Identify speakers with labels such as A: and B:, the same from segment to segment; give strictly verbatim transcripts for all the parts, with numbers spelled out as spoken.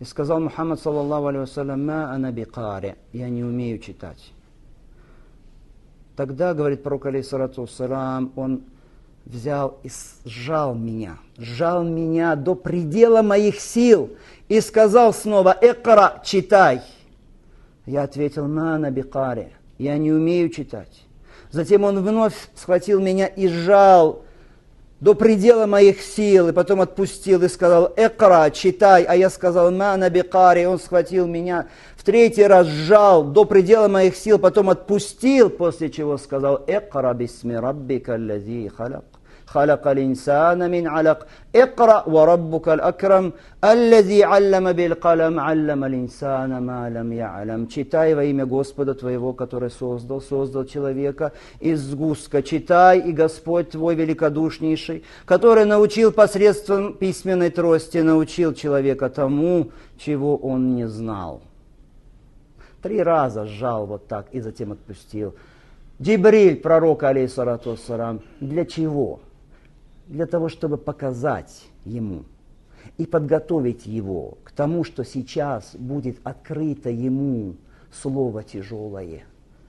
A: И сказал Мухаммад, саллаллаху алейхи вассалям, «Ма ана бикари», я не умею читать. Тогда, говорит пророк, алейхиссалату вассалям, он взял и сжал меня, сжал меня до предела моих сил и сказал снова, «Экра, читай». Я ответил, «Ма ана бикари», я не умею читать. Затем он вновь схватил меня и сжал до предела моих сил, и потом отпустил и сказал, «Экра, читай», а я сказал, «Ма ана бикари», он схватил меня, в третий раз сжал до предела моих сил, потом отпустил, после чего сказал, «Экра бисми раббика аллази халак». خلق الإنسان من علق اقرأ وربك الأكرم الذي علم بالقلم علم الإنسان ما لم يعلم. Читай во имя Господа твоего, который создал, создал человека из сгустка. Читай, и Господь твой великодушнейший, который научил посредством письменной трости, научил человека тому, чего он не знал. Три раза сжал вот так и затем отпустил. Джибриль, пророк, алейхиссалату вассалям, для чего? Для того, чтобы показать ему и подготовить его к тому, что сейчас будет открыто ему слово тяжелое.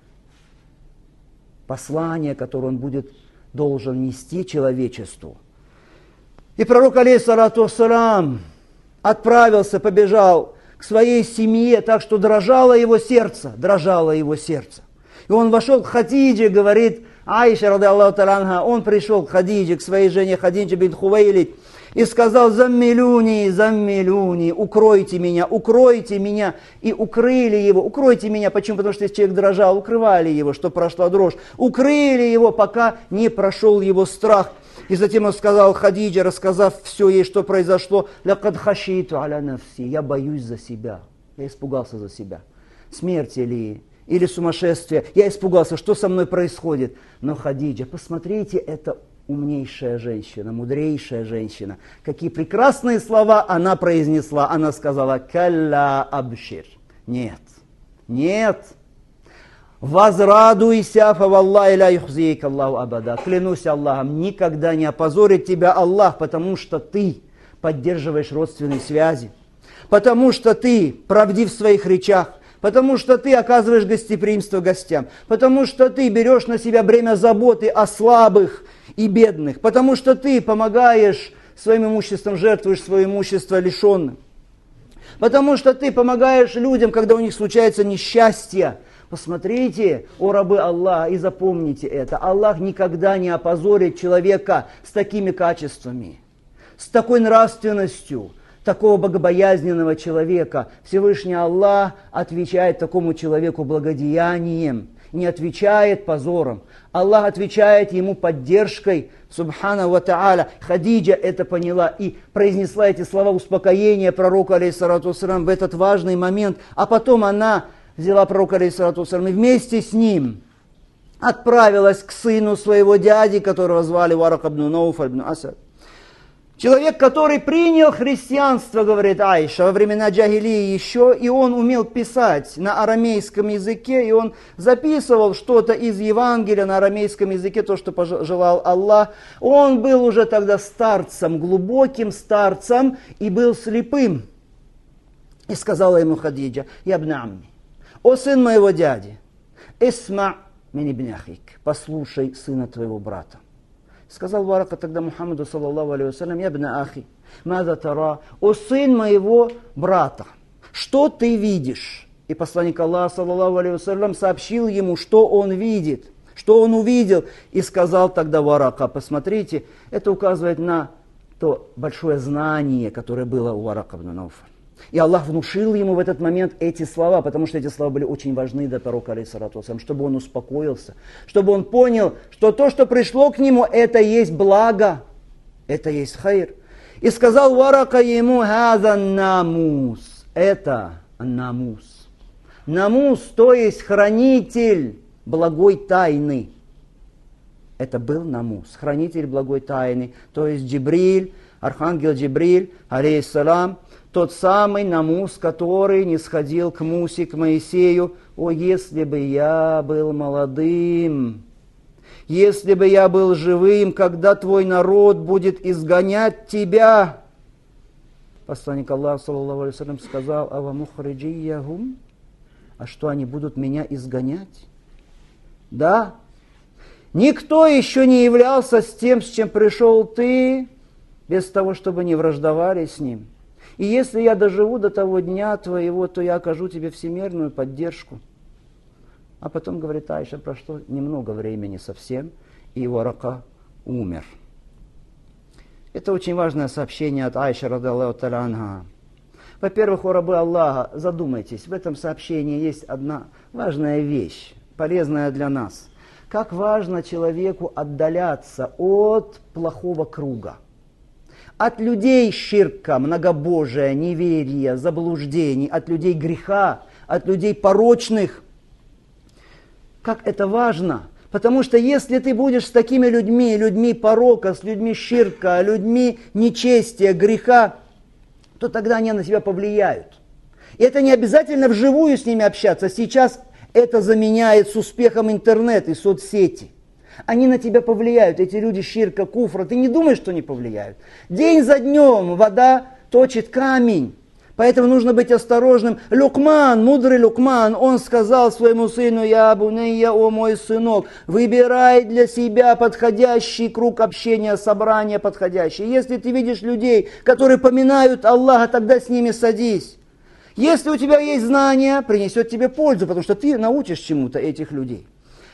A: Послание, которое он будет должен нести человечеству. И пророк, алейхиссалату вассалям, отправился, побежал к своей семье, так что дрожало его сердце, дрожало его сердце. И он вошел к Хадидже, говорит, Аиша, ради Аллаху та'аля анха, он пришел к Хадидже, к своей жене Хадидже бинт Хувейлид, и сказал, «Заммилюни, заммилюни, укройте меня, укройте меня». И укрыли его, укройте меня. Почему? Потому что если человек дрожал, укрывали его, что прошла дрожь. Укрыли его, пока не прошел его страх. И затем он сказал Хадидже, рассказав все ей, что произошло, «Лякад хашиту аля нафси», я боюсь за себя, я испугался за себя. Смерти ли? Или сумасшествие. Я испугался, что со мной происходит. Но Хадиджа, посмотрите, это умнейшая женщина, мудрейшая женщина. Какие прекрасные слова она произнесла. Она сказала, «Калла абшир». Нет, нет. Возрадуйся, фаваллахи ла юхзика Аллаху абада. Клянусь Аллахом, никогда не опозорит тебя Аллах, потому что ты поддерживаешь родственные связи, потому что ты правдив в своих речах, потому что ты оказываешь гостеприимство гостям, потому что ты берешь на себя бремя заботы о слабых и бедных, потому что ты помогаешь своим имуществом, жертвуешь свое имущество лишенным, потому что ты помогаешь людям, когда у них случается несчастье. Посмотрите, о рабы Аллаха, и запомните это. Аллах никогда не опозорит человека с такими качествами, с такой нравственностью, такого богобоязненного человека. Всевышний Аллах отвечает такому человеку благодеянием, не отвечает позором. Аллах отвечает ему поддержкой, субхана ва та'аля. Хадиджа это поняла и произнесла эти слова успокоения пророку, алейхиссалату вассалям, в этот важный момент. А потом она взяла пророка, алейхиссалату вассалям, и вместе с ним отправилась к сыну своего дяди, которого звали Варак ибн Науфаль ибн Асад. Человек, который принял христианство, говорит Аиша, во времена джахилии еще, и он умел писать на арамейском языке, и он записывал что-то из Евангелия на арамейском языке, то, что пожелал Аллах. Он был уже тогда старцем, глубоким старцем, и был слепым. И сказала ему Хадиджа, «Я ибн амми, о сын моего дяди, исма мин ибн ахик, послушай сына твоего брата». Сказал Варака тогда Мухаммаду, саллаллаху алейхи вассалям, «Я ибн ахи, маза тара, о сын моего брата, что ты видишь?» И посланник Аллаха, саллаллаху алейхи вассалям, сообщил ему, что он видит, что он увидел. И сказал тогда Варака, посмотрите, это указывает на то большое знание, которое было у Варака ибн Науфаля. И Аллах внушил ему в этот момент эти слова, потому что эти слова были очень важны для пророка, алейхиссалату вассалям, чтобы он успокоился, чтобы он понял, что то, что пришло к нему, это есть благо, это есть хайр. И сказал Варака ему, «Хаза намус», это намус. Намус, то есть хранитель благой тайны. Это был намус, хранитель благой тайны, то есть Джибриль, архангел Джибриль, алейхиссалам, тот самый намус, который не сходил к Мусе, к Моисею. О, если бы я был молодым, если бы я был живым, когда твой народ будет изгонять тебя. Посланник Аллаха, саллаллаху алейхи ва саллям, сказал: «Ава мухриджиягум», а что они будут меня изгонять? Да, никто еще не являлся с тем, с чем пришел ты, без того, чтобы не враждовали с ним. И если я доживу до того дня твоего, то я окажу тебе всемирную поддержку. А потом, говорит Аиша, прошло немного времени совсем, и Варака умер. Это очень важное сообщение от Аиши, радиаллаху та'аля анха. Во-первых, о рабы Аллаха, задумайтесь, в этом сообщении есть одна важная вещь, полезная для нас. Как важно человеку отдаляться от плохого круга, от людей ширка, многобожия, неверия, заблуждений, от людей греха, от людей порочных. Как это важно! Потому что если ты будешь с такими людьми, людьми порока, с людьми ширка, людьми нечестия, греха, то тогда они на тебя повлияют. И это не обязательно вживую с ними общаться. Сейчас это заменяет с успехом интернет и соцсети. Они на тебя повлияют, эти люди ширка, куфра. Ты не думаешь, что они повлияют. День за днем вода точит камень. Поэтому нужно быть осторожным. Люкман, мудрый Люкман, он сказал своему сыну: «Я бунейя, о мой сынок, выбирай для себя подходящий круг общения, собрание подходящее. Если ты видишь людей, которые поминают Аллаха, тогда с ними садись. Если у тебя есть знания, принесет тебе пользу, потому что ты научишь чему-то этих людей.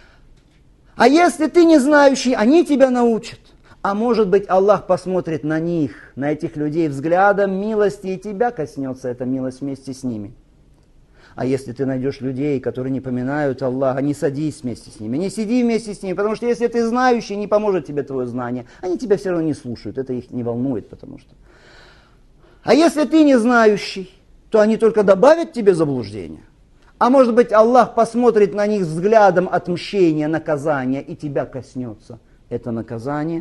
A: А если ты не знающий, они тебя научат. А может быть, Аллах посмотрит на них, на этих людей взглядом милости, и тебя коснется эта милость вместе с ними. А если ты найдешь людей, которые не поминают Аллаха, не садись вместе с ними, не сиди вместе с ними, потому что если ты знающий, не поможет тебе твое знание. Они тебя все равно не слушают, это их не волнует, потому что... А если ты не знающий, то они только добавят тебе заблуждения. А может быть, Аллах посмотрит на них взглядом отмщения, наказания, и тебя коснется это наказание.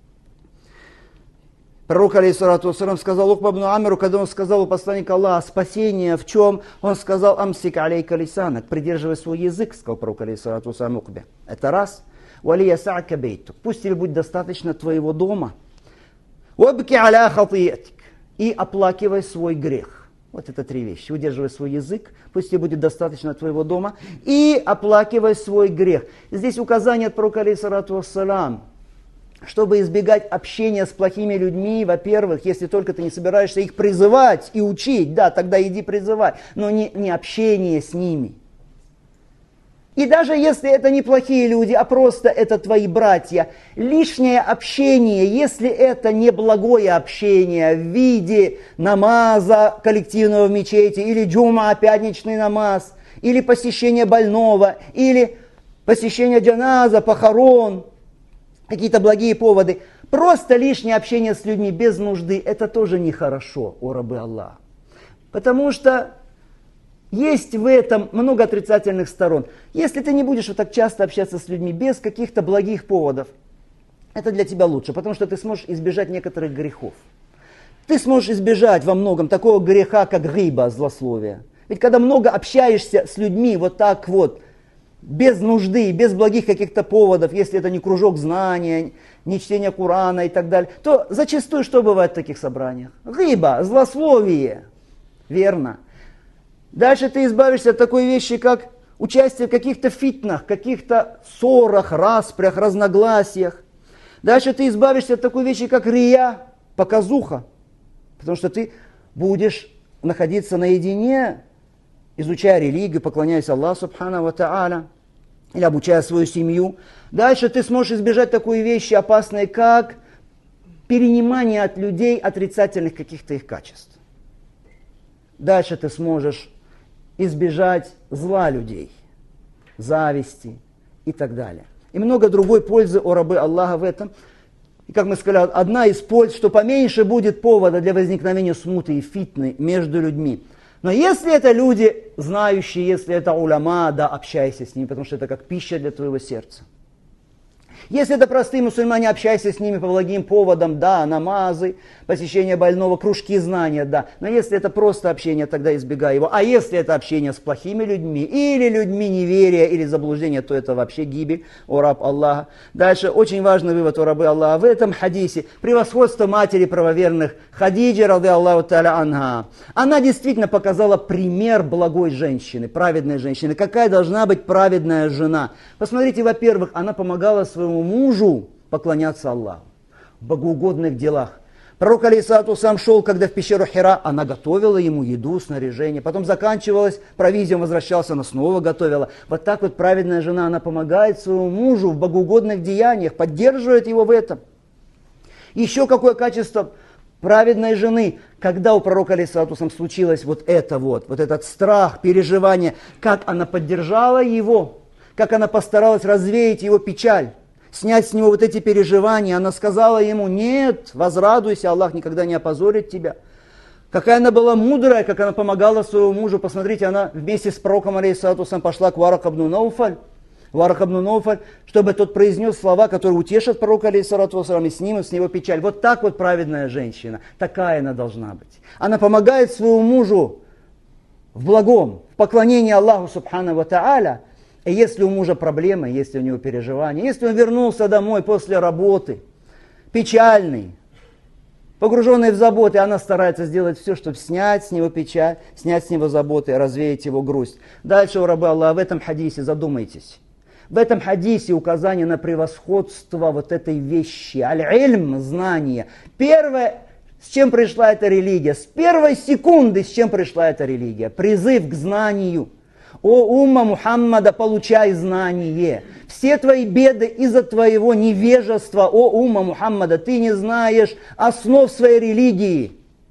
A: Пророк, алейхиссалату вассалям, сказал Укба ибн Амиру, когда он сказал у посланника Аллаха спасение в чем, он сказал: «Амсик алейка лисанак», придерживай свой язык, сказал пророк, алейхиссалату вассалям, Укбе. Это раз. «Вали яса'ка бейтук», пусть тебе будет достаточно твоего дома. «Вабки аля хатиятик», и оплакивай свой грех. Вот это три вещи. Удерживай свой язык, пусть тебе будет достаточно твоего дома, и оплакивай свой грех. Здесь указание от пророка, алейхиссалату вассалям, чтобы избегать общения с плохими людьми. Во-первых, если только ты не собираешься их призывать и учить, да, тогда иди призывай, но не, не общение с ними. И даже если это не плохие люди, а просто это твои братья, лишнее общение, если это не благое общение в виде намаза коллективного в мечети, или джума, пятничный намаз, или посещение больного, или посещение джаназа, похорон, какие-то благие поводы, просто лишнее общение с людьми без нужды, это тоже нехорошо, о рабы Аллаха. Потому что есть в этом много отрицательных сторон. Если ты не будешь вот так часто общаться с людьми без каких-то благих поводов, это для тебя лучше, потому что ты сможешь избежать некоторых грехов. Ты сможешь избежать во многом такого греха, как гиба, злословие. Ведь когда много общаешься с людьми вот так вот, без нужды, без благих каких-то поводов, если это не кружок знания, не чтение Корана и так далее, то зачастую что бывает в таких собраниях? Гиба, злословие. Верно. Дальше ты избавишься от такой вещи, как участие в каких-то фитнах, каких-то ссорах, распрях, разногласиях. Дальше ты избавишься от такой вещи, как рия, показуха. Потому что ты будешь находиться наедине, изучая религию, поклоняясь Аллаху субхану ва та'аля, или обучая свою семью. Дальше ты сможешь избежать такой вещи опасной, как перенимание от людей отрицательных каких-то их качеств. Дальше ты сможешь избежать зла людей, зависти и так далее. И много другой пользы, о рабы Аллаха, в этом. И как мы сказали, одна из польз, что поменьше будет повода для возникновения смуты и фитны между людьми. Но если это люди знающие, если это уляма, да, общайся с ними, потому что это как пища для твоего сердца. Если это простые мусульмане, общайся с ними по благим поводам, да, намазы, посещение больного, кружки знания, да. Но если это просто общение, тогда избегай его. А если это общение с плохими людьми, или людьми неверия, или заблуждения, то это вообще гибель, о раб Аллаха. Дальше очень важный вывод, о рабы Аллаха. В этом хадисе превосходство матери правоверных Хадиджи, рады Аллаху та'аля анха. Она действительно показала пример благой женщины, праведной женщины. Какая должна быть праведная жена? Посмотрите, во-первых, она помогала своему мужу поклоняться Аллаху в богоугодных делах. Пророк алейхиссалату сам шел, когда в пещеру Хира, она готовила ему еду, снаряжение. Потом заканчивалась провизия, он возвращался, она снова готовила. Вот так вот праведная жена, она помогает своему мужу в богоугодных деяниях, поддерживает его в этом. Еще какое качество праведной жены, когда у пророка алейхиссалату случилось вот это вот, вот этот страх, переживание, как она поддержала его, как она постаралась развеять его печаль, снять с него вот эти переживания. Она сказала ему: нет, возрадуйся, Аллах никогда не опозорит тебя. Какая она была мудрая, как она помогала своему мужу. Посмотрите, она вместе с пророком алейхиссалату пошла к Варак ибн Науфаль, Варак ибн Науфаль, чтобы тот произнес слова, которые утешат пророка алейхиссалату и снимут с него печаль. Вот так вот праведная женщина, такая она должна быть. Она помогает своему мужу в благом, в поклонении Аллаху субхану ва тааля. И если у мужа проблемы, если у него переживания, если он вернулся домой после работы, печальный, погруженный в заботы, она старается сделать все, чтобы снять с него печаль, снять с него заботы, развеять его грусть. Дальше, у рабы Аллаха, в этом хадисе задумайтесь. В этом хадисе указание на превосходство вот этой вещи. Аль-Ильм, знание. Первое, с чем пришла эта религия, с первой секунды, с чем пришла эта религия. Призыв к знанию. О умма Мухаммада, получай знание. Все твои беды из-за твоего невежества, о умма Мухаммада, ты не знаешь основ своей религии.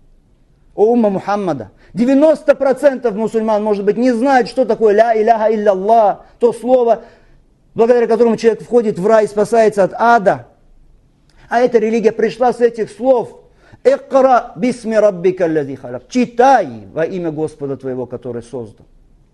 A: О умма Мухаммада. девяносто процентов мусульман, может быть, не знают, что такое ля иляха илля-Аллах, то слово, благодаря которому человек входит в рай и спасается от ада. А эта религия пришла с этих слов. Икра бисми раббика аллази халак. Читай во имя Господа твоего, который создал.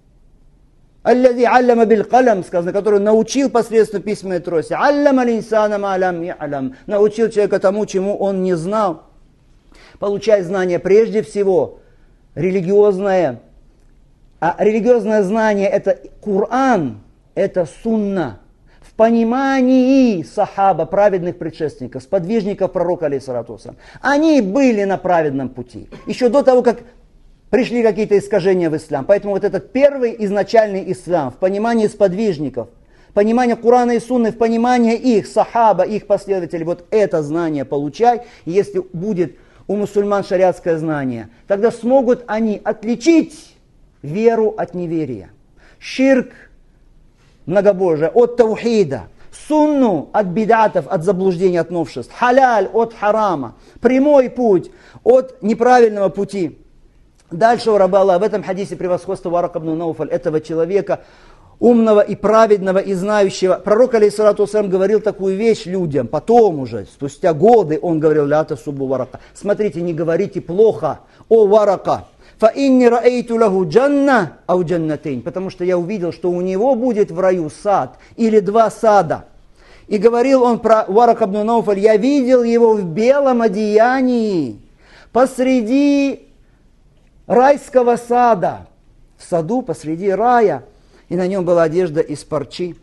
A: Аллази аллама бил калам, сказано, который научил посредством письменной трости. Аллама линсана ма лам я'лам. Научил человека тому, чему он не знал. Получай знание прежде всего религиозное. А религиозное знание это Коран, это сунна. В понимании сахаба, праведных предшественников, сподвижников пророка алейхиссалату вассалям. Они были на праведном пути. Еще до того, как пришли какие-то искажения в ислам. Поэтому вот этот первый изначальный ислам, в понимании сподвижников, понимание Корана и Сунны, в понимании их, сахаба, их последователей, вот это знание получай. И если будет у мусульман шариатское знание, тогда смогут они отличить веру от неверия, ширк, многобожие, от таухида, сунну от бидатов, от заблуждений, от новшеств, халяль от харама, прямой путь от неправильного пути. Дальше, у раба Аллаха, в этом хадисе превосходство Варак ибн Науфаль, этого человека, умного и праведного и знающего. Пророк алейхиссалату вассалям говорил такую вещь людям, потом уже, спустя годы, он говорил: ля тасуббу Варака. Смотрите, не говорите плохо о Варака. Фа инни раэйту лаху джанна ау джаннатейн. Потому что я увидел, что у него будет в раю сад или два сада. И говорил он про Варак ибн Науфаль: я видел его в белом одеянии посреди райского сада, в саду посреди рая, и на нем была одежда из парчи.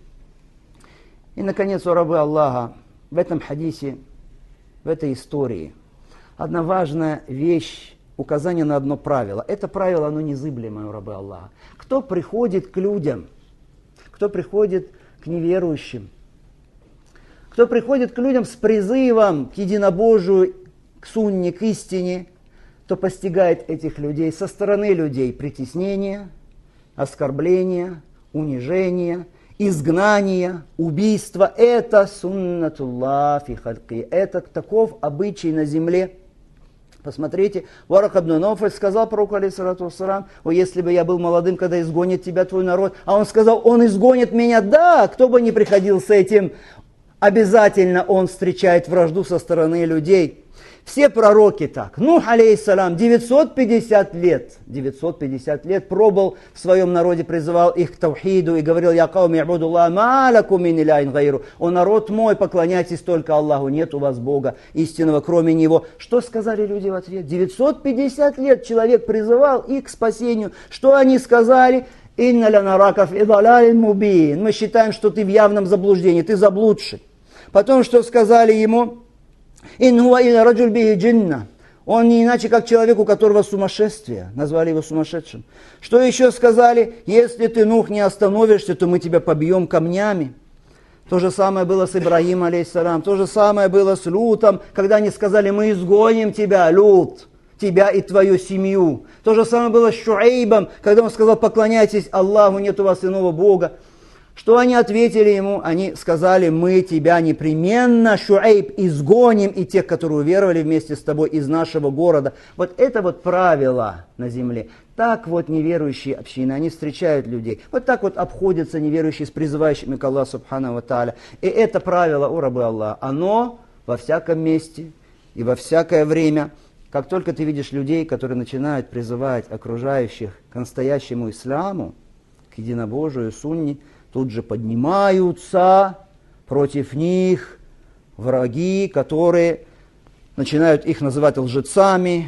A: И, наконец, у рабы Аллаха, в этом хадисе, в этой истории, одна важная вещь, указание на одно правило. Это правило, оно незыблемое, у рабы Аллаха. Кто приходит к людям, кто приходит к неверующим, кто приходит к людям с призывом к единобожию, к сунне, к истине, то постигает этих людей со стороны людей притеснение, оскорбление, унижение, изгнание, убийство. Это суннатуллах фи хальки. Это таков обычай на земле. Посмотрите, Варак ибн Науфаль сказал пророку алейхиссалату вассалам: о, если бы я был молодым, когда изгонит тебя твой народ. А он сказал: он изгонит меня. Да, кто бы ни приходил с этим, обязательно он встречает вражду со стороны людей. Все пророки так. Нух, алейхиссалам, девятьсот пятьдесят лет, девятьсот пятьдесят лет пробовал в своем народе, призывал их к таухиду и говорил: «Я кауми ибудуллах, ма лакум мин илахин гайру». «О народ мой, поклоняйтесь только Аллаху, нет у вас Бога истинного, кроме Него». Что сказали люди в ответ? девятьсот пятьдесят лет человек призывал их к спасению. Что они сказали? «Инна ланарака фи далалин мубин». Мы считаем, что ты в явном заблуждении, ты заблудший. Потом что сказали ему? «Ин хуа илля раджуль бихи джинна». Он не иначе, как человек, у которого сумасшествие. Назвали его сумасшедшим. Что еще сказали? «Если ты, Нух, не остановишься, то мы тебя побьем камнями». То же самое было с Ибрагимом, алейхиссалам. То же самое было с Лутом, когда они сказали: «Мы изгоним тебя, Лут, тебя и твою семью». То же самое было с Шуэйбом, когда он сказал: «Поклоняйтесь Аллаху, нет у вас иного Бога». Что они ответили ему? Они сказали: «Мы тебя непременно, Шуэйб, изгоним и тех, которые уверовали вместе с тобой, из нашего города». Вот это вот правило на земле. Так вот неверующие общины, они встречают людей. Вот так вот обходятся неверующие с призывающими к Аллаху субхану ва тааля. И это правило, о рабы Аллаха, оно во всяком месте и во всякое время. Как только ты видишь людей, которые начинают призывать окружающих к настоящему исламу, к единобожию, сунни, тут же поднимаются против них враги, которые начинают их называть лжецами,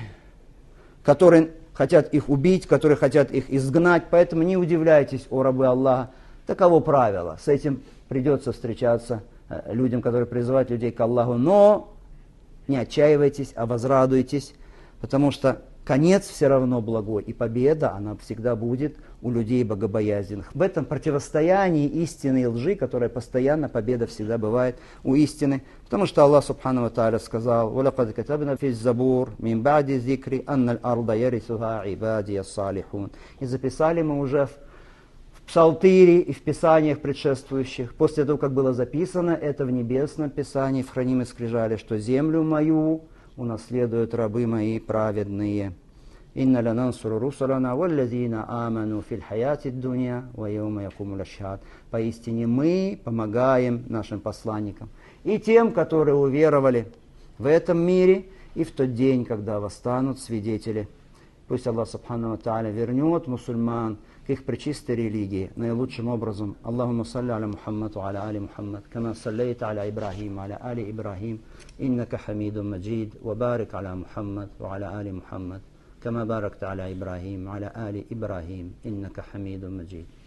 A: которые хотят их убить, которые хотят их изгнать. Поэтому не удивляйтесь, о рабы Аллаха. Таково правило. С этим придется встречаться людям, которые призывают людей к Аллаху. Но не отчаивайтесь, а возрадуйтесь, потому что конец все равно благой, и победа, она всегда будет у людей богобоязненных. В этом противостоянии истины и лжи, которая постоянно, победа всегда бывает у истины. Потому что Аллах субхану ва тааля сказал: «Валакад катабна фи забур мин ба'ди зикри анна аль-арда ярисуха ибади ас-салихун». И записали мы уже в в Псалтире и в Писаниях предшествующих, после того, как было записано это в Небесном Писании, в хранимой скрижали, что землю мою унаследуют рабы мои праведные. «Инна ланансуру русалана валлазина аману фил хаяти дунья ва яума якумул ашхад». Поистине мы помогаем нашим посланникам и тем, которые уверовали в этом мире, и в тот день, когда восстанут свидетели. Пусть Аллах субхану ва тааля вернет мусульман к их пречистой религии наилучшим образом. Аллахумма салли аля Мухаммад ва аля али Мухаммад, кама саллейта аля Ибрахим ва аля али Ибрахим, иннака хамидун маджид, ва барик аля Мухаммад ва аля али Мухаммад, кама баракта аля Ибрахим ва аля али Ибрахим, иннака хамидун маджид.